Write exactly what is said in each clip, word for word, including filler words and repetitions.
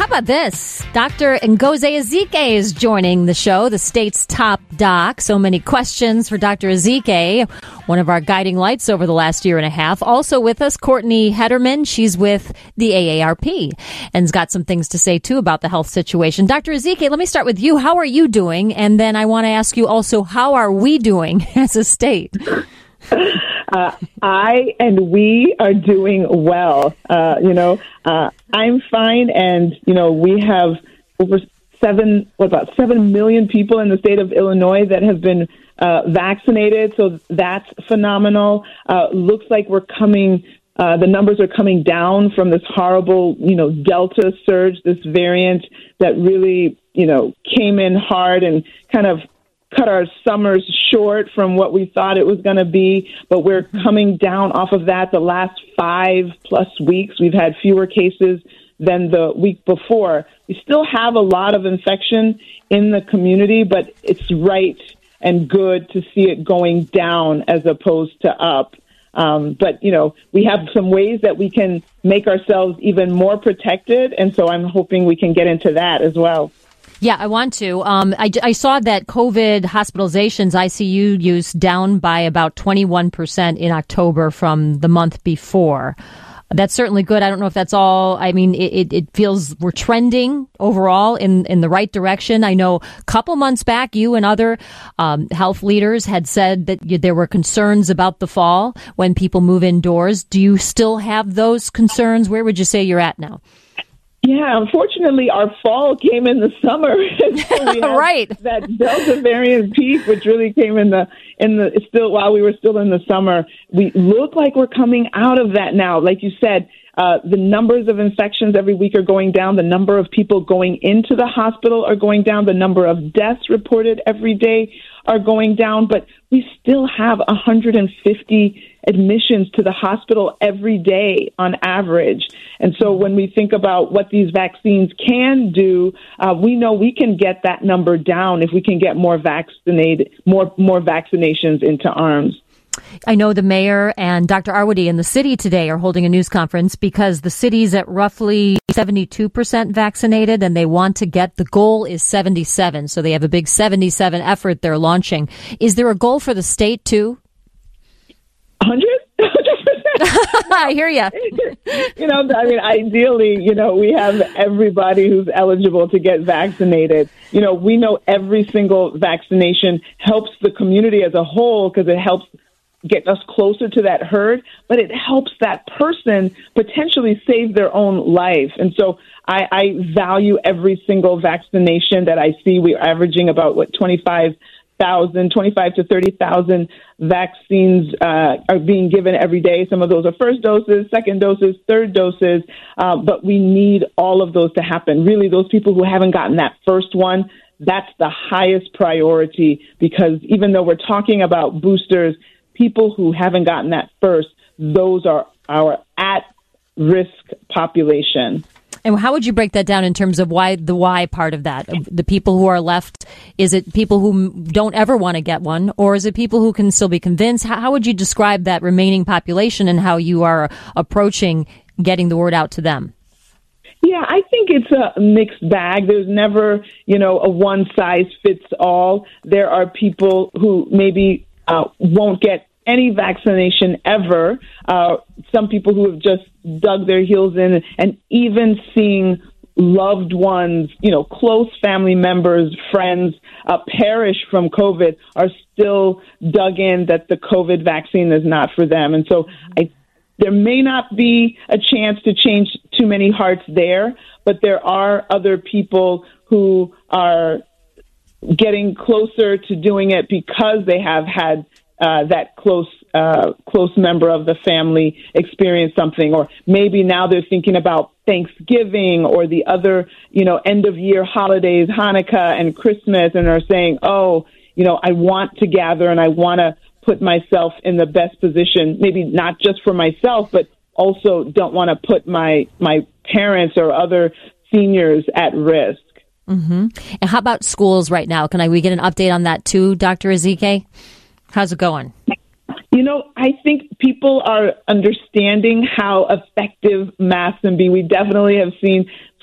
about this? Doctor Ngozi Ezike is joining the show, the state's top doc. So many questions for Doctor Ezike, one of our guiding lights over the last year and a half. Also with us, Courtney Hederman. She's with the A A R P and has got some things to say, too, about the health situation. Doctor Ezike, let me start with you. How are you doing? And then I want to ask you also, how are we doing as a state? Uh, I and we are doing well. Uh, you know, uh, I'm fine, and you know, we have over seven, what about seven million people in the state of Illinois that have been uh, vaccinated. So that's phenomenal. Uh, looks like we're coming. Uh, the numbers are coming down from this horrible, you know, Delta surge, this variant that really, you know, came in hard and kind of cut our summers short from what we thought it was going to be, but we're coming down off of that. The last five plus weeks, we've had fewer cases than the week before. We still have a lot of infection in the community, but it's right and good to see it going down as opposed to up. Um, but, you know, we have some ways that we can make ourselves even more protected, and so I'm hoping we can get into that as well. Yeah, I want to. Um, I, I saw that COVID hospitalizations, I C U use down by about twenty-one percent in October from the month before. That's certainly good. I don't know if that's all. I mean, it, it, it feels we're trending overall in, in the right direction. I know a couple months back, you and other um, health leaders had said that you, there were concerns about the fall when people move indoors. Do you still have those concerns? Where would you say you're at now? Yeah, unfortunately, our fall came in the summer. So we right. That Delta variant peak, which really came in the in the still while we were still in the summer. We look like we're coming out of that now. Like you said, uh, the numbers of infections every week are going down. The number of people going into the hospital are going down. The number of deaths reported every day are going down. But we still have one hundred fifty admissions to the hospital every day on average. And so when we think about what these vaccines can do, uh, we know we can get that number down if we can get more vaccinated, more more vaccinations into arms. I know the mayor and Doctor Arwady in the city today are holding a news conference because the city's at roughly seventy-two percent vaccinated and they want to get, the goal is seventy-seven. So they have a big seventy-seven effort they're launching. Is there a goal for the state too? one hundred? I hear you. You know, I mean, ideally, you know, we have everybody who's eligible to get vaccinated. You know, we know every single vaccination helps the community as a whole because it helps get us closer to that herd, but it helps that person potentially save their own life. And so I, I value every single vaccination that I see. We're averaging about, what, twenty-five thousand, twenty-five to thirty thousand vaccines uh, are being given every day. Some of those are first doses, second doses, third doses, uh, but we need all of those to happen. Really, those people who haven't gotten that first one, that's the highest priority, because even though we're talking about boosters, people who haven't gotten that first, those are our at-risk population. And how would you break that down in terms of why the why part of that? The people who are left, is it people who don't ever want to get one, or is it people who can still be convinced? How, how would you describe that remaining population and how you are approaching getting the word out to them? Yeah, I think it's a mixed bag. There's never, you know, a one size fits all. There are people who maybe uh, won't get any vaccination ever. Uh, some people who have just dug their heels in, and even seeing loved ones, you know, close family members, friends, uh, perish from COVID are still dug in that the COVID vaccine is not for them. And so I, there may not be a chance to change too many hearts there, but there are other people who are getting closer to doing it because they have had Uh, that close uh, close member of the family experience something, or maybe now they're thinking about Thanksgiving or the other, you know, end of year holidays, Hanukkah and Christmas, and are saying, oh, you know, I want to gather and I want to put myself in the best position, maybe not just for myself, but also don't want to put my my parents or other seniors at risk. Mm-hmm. And how about schools right now? Can I we get an update on that too, Doctor Ezike? How's it going? You know, I think people are understanding how effective masks can be. We definitely have seen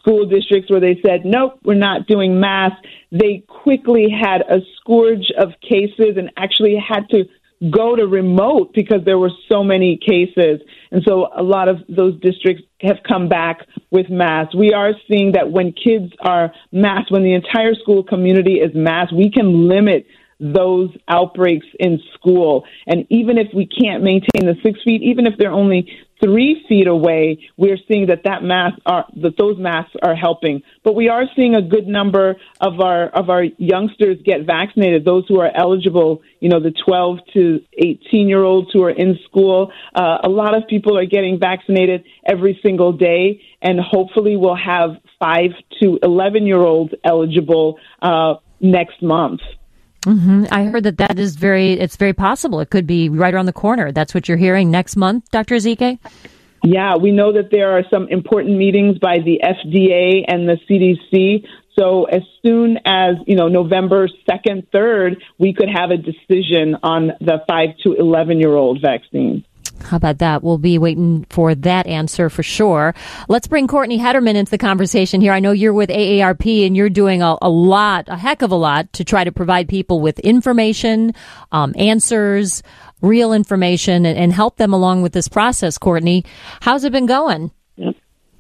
school districts where they said, nope, we're not doing masks, they quickly had a scourge of cases and actually had to go to remote because there were so many cases. And so a lot of those districts have come back with masks. We are seeing that when kids are masked, when the entire school community is masked, we can limit those outbreaks in school. And even if we can't maintain the six feet, even if they're only three feet away, we're seeing that that mask are that those masks are helping. But we are seeing a good number of our of our youngsters get vaccinated. Those who are eligible, you know, the twelve to eighteen year olds who are in school. Uh, a lot of people are getting vaccinated every single day, and hopefully we'll have five to eleven year olds eligible uh, next month. Mm-hmm. I heard that that is very, it's very possible. It could be right around the corner. That's what you're hearing next month, Doctor Ezike? Yeah, we know that there are some important meetings by the F D A and the C D C. So as soon as, you know, November second, third, we could have a decision on the five to eleven year old vaccine. How about that? We'll be waiting for that answer for sure. Let's bring Courtney Hederman into the conversation here. I know you're with A A R P and you're doing a, a lot, a heck of a lot to try to provide people with information, um, answers, real information, and, and help them along with this process. Courtney, how's it been going? Yep.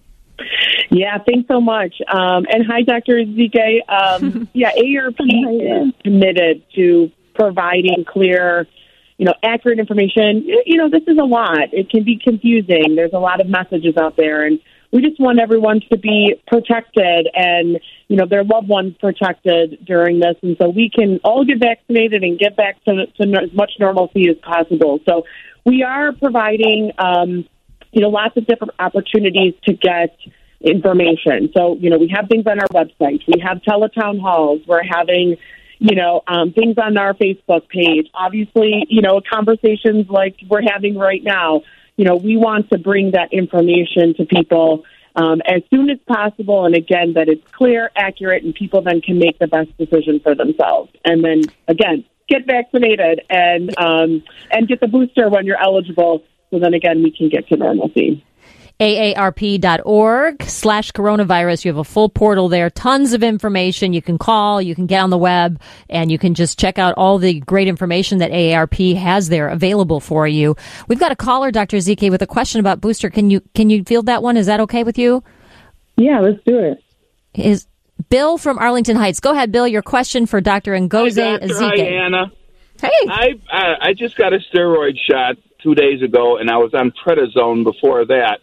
Yeah, thanks so much. Um, and hi, Doctor Ezike. Um, yeah, A A R P is committed to providing clear, you know, accurate information. You know, this is a lot. It can be confusing. There's a lot of messages out there, and we just want everyone to be protected and, you know, their loved ones protected during this. And so we can all get vaccinated and get back to, to as much normalcy as possible. So we are providing, um, you know, lots of different opportunities to get information. So, you know, we have things on our website. We have teletown halls. We're having, you know, um, things on our Facebook page. Obviously, you know, conversations like we're having right now, you know, we want to bring that information to people um, as soon as possible. And again, that it's clear, accurate, and people then can make the best decision for themselves. And then, again, get vaccinated and um, and get the booster when you're eligible. So then, again, we can get to normalcy. A A R P dot org slash coronavirus. You have a full portal there, tons of information. You can call, you can get on the web, and you can just check out all the great information that A A R P has there available for you. We've got a caller, Doctor Ezike, with a question about booster. Can you can you field that one? Is that okay with you? Yeah, let's do it. Is Bill from Arlington Heights. Go ahead, Bill. Your question for Doctor Ngozi Hi, Doctor Ezike. Hi, Anna. Hey. I, I I just got a steroid shot two days ago, and I was on prednisone before that.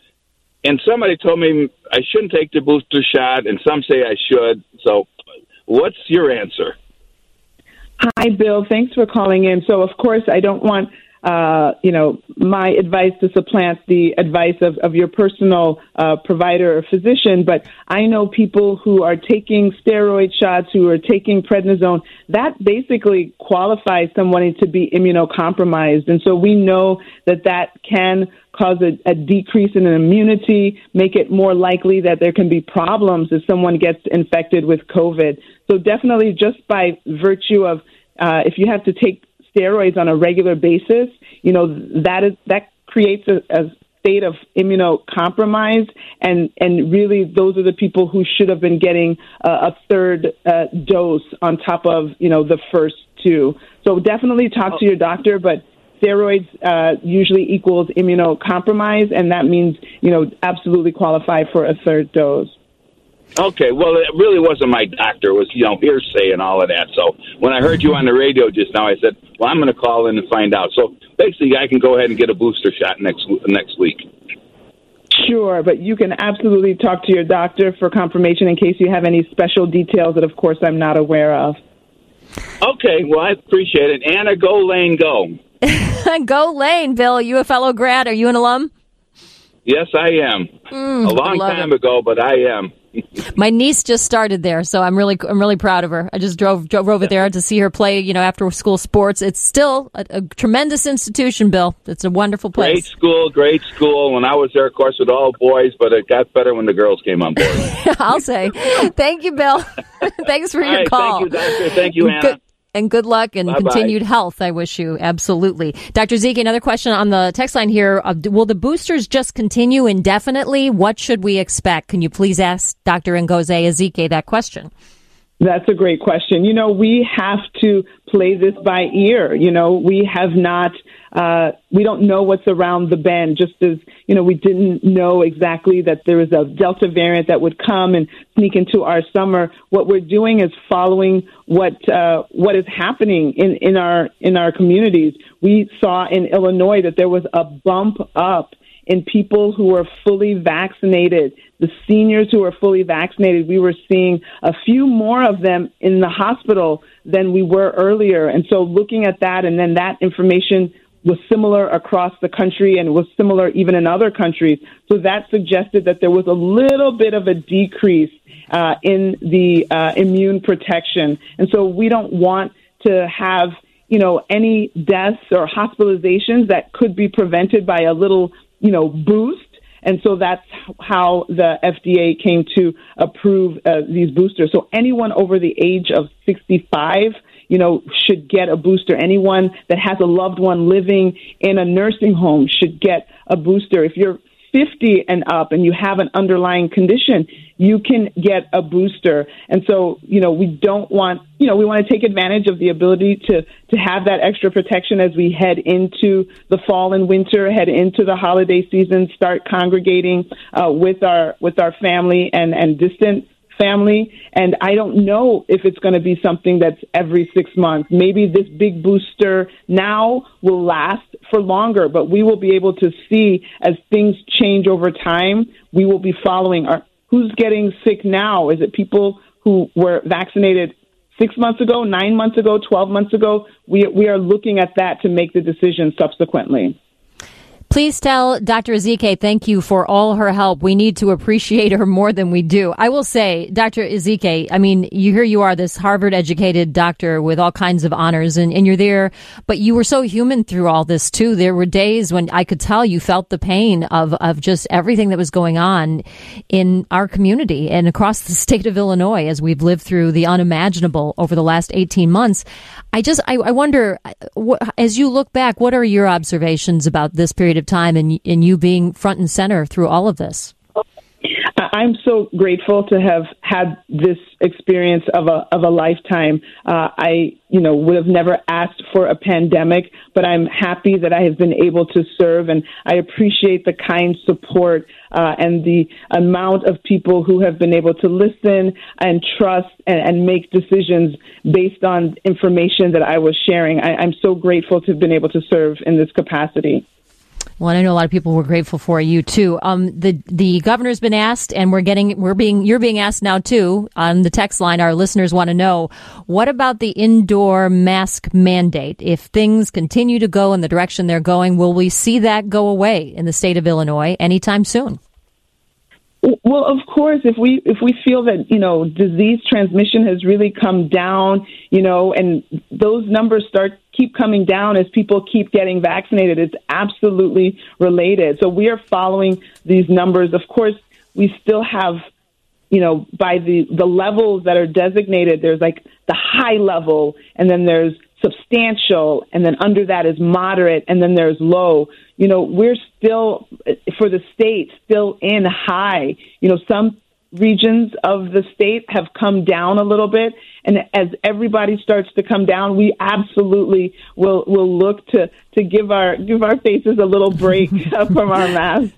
And somebody told me I shouldn't take the booster shot, and some say I should. So what's your answer? Hi, Bill. Thanks for calling in. So, of course, I don't want, uh, you know, my advice to supplant the advice of, of your personal uh, provider or physician, but I know people who are taking steroid shots, who are taking prednisone. That basically qualifies someone to be immunocompromised. And so we know that that can cause a, a decrease in immunity, make it more likely that there can be problems if someone gets infected with COVID. So definitely just by virtue of uh, if you have to take steroids on a regular basis, you know, that is that creates a, a state of immunocompromise, and, and really those are the people who should have been getting uh, a third uh, dose on top of, you know, the first two. So definitely talk to your doctor, but steroids uh, usually equals immunocompromise, and that means, you know, absolutely qualify for a third dose. Okay, well, it really wasn't my doctor. It was, you know, hearsay and all of that. So when I heard you on the radio just now, I said, well, I'm going to call in and find out. So basically, I can go ahead and get a booster shot next next week. Sure, but you can absolutely talk to your doctor for confirmation in case you have any special details that, of course, I'm not aware of. Okay, well, I appreciate it. Anna, go Lane, go. Go Lane, Bill. You a fellow grad? Are you an alum? Yes, I am. Mm, a long time it. ago, but I am. My niece just started there, so I'm really, I'm really proud of her. I just drove, drove over there to see her play, you know, after school sports. It's still a, a tremendous institution, Bill. It's a wonderful place. Great school, great school. When I was there, of course, with all boys, but it got better when the girls came on board. I'll say. Thank you, Bill. Thanks for all your right, call. Thank you, Doctor. Thank you, Anna. Good. And good luck and Bye-bye. continued health, I wish you. Absolutely. Doctor Ezike, another question on the text line here. Uh, will the boosters just continue indefinitely? What should we expect? Can you please ask Doctor Ngozi Ezike that question? That's a great question. You know, we have to play this by ear. You know, we have not, uh, we don't know what's around the bend, just as, you know, we didn't know exactly that there was a Delta variant that would come and sneak into our summer. What we're doing is following what, uh, what is happening in, in our, in our communities. We saw in Illinois that there was a bump up in people who were fully vaccinated. The seniors who were fully vaccinated, we were seeing a few more of them in the hospital than we were earlier. And so looking at that, and then that information was similar across the country and was similar even in other countries. So that suggested that there was a little bit of a decrease uh, in the uh, immune protection. And so we don't want to have, you know, any deaths or hospitalizations that could be prevented by a little, you know, boost. And so that's how the F D A came to approve uh, these boosters. So anyone over the age of sixty-five, you know, should get a booster. Anyone that has a loved one living in a nursing home should get a booster. If you're fifty and up and you have an underlying condition, you can get a booster. And so, you know, we don't want, you know, we want to take advantage of the ability to, to have that extra protection as we head into the fall and winter, head into the holiday season, start congregating uh, with our with our family and, and distant family. And I don't know if it's going to be something that's every six months. Maybe this big booster now will last for longer, but we will be able to see as things change over time. We will be following our, who's getting sick now. Is it people who were vaccinated six months ago, nine months ago, twelve months ago? We we are looking at that to make the decision subsequently. Please tell Doctor Ezike thank you for all her help. We need to appreciate her more than we do. I will say, Doctor Ezike, I mean, you here you are, this Harvard-educated doctor with all kinds of honors, and, and you're there, but you were so human through all this, too. There were days when I could tell you felt the pain of, of just everything that was going on in our community and across the state of Illinois as we've lived through the unimaginable over the last eighteen months. I just, I, I wonder, as you look back, what are your observations about this period of time and, and you being front and center through all of this? I'm so grateful to have had this experience of a of a lifetime. Uh, I, you know, would have never asked for a pandemic, but I'm happy that I have been able to serve, and I appreciate the kind support uh, and the amount of people who have been able to listen and trust and, and make decisions based on information that I was sharing. I, I'm so grateful to have been able to serve in this capacity. Well, I know a lot of people were grateful for you too. Um, the the governor's been asked, and we're getting we're being you're being asked now too on the text line. Our listeners want to know, what about the indoor mask mandate? If things continue to go in the direction they're going, will we see that go away in the state of Illinois anytime soon? Well, of course, if we if we feel that, you know, disease transmission has really come down, you know, and those numbers start keep coming down as people keep getting vaccinated, it's absolutely related. So we are following these numbers. Of course, we still have, you know, by the, the levels that are designated, there's like the high level, and then there's substantial, and then under that is moderate, and then there's low. You know, we're still, for the state, still in high. You know, some regions of the state have come down a little bit, and as everybody starts to come down, we absolutely will will look to, to give our give our faces a little break from our masks.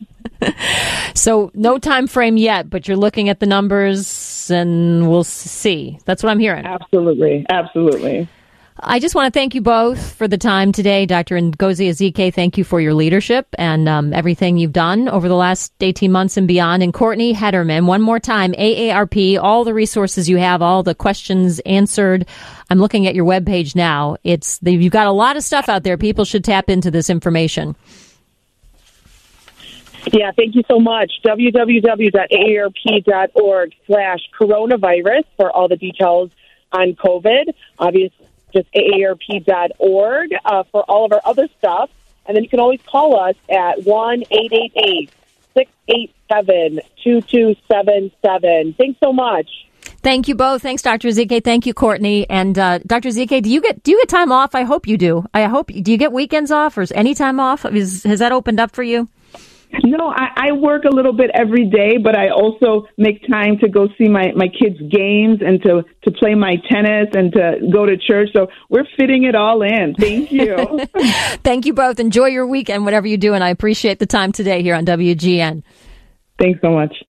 So no time frame yet, but you're looking at the numbers, and we'll see. That's what I'm hearing. Absolutely, absolutely. I just want to thank you both for the time today. Doctor Ngozi Ezike, thank you for your leadership and um, everything you've done over the last eighteen months and beyond. And Courtney Hederman, one more time, A A R P, all the resources you have, all the questions answered. I'm looking at your webpage now. It's you've got a lot of stuff out there. People should tap into this information. Yeah, thank you so much. w w w dot a a r p dot org slash coronavirus for all the details on COVID. Obviously, just A A R P dot org uh, for all of our other stuff. And then you can always call us at one eight eight eight, six eight seven, two two seven seven. Thanks so much. Thank you both. Thanks, Doctor Ezike. Thank you, Courtney. And uh, Doctor Ezike, do you get do you get time off? I hope you do. I hope. Do you get weekends off or is any time off? Is, has that opened up for you? No, I, I work a little bit every day, but I also make time to go see my, my kids' games and to, to play my tennis and to go to church. So we're fitting it all in. Thank you. Thank you both. Enjoy your weekend, whatever you do, and I appreciate the time today here on W G N. Thanks so much.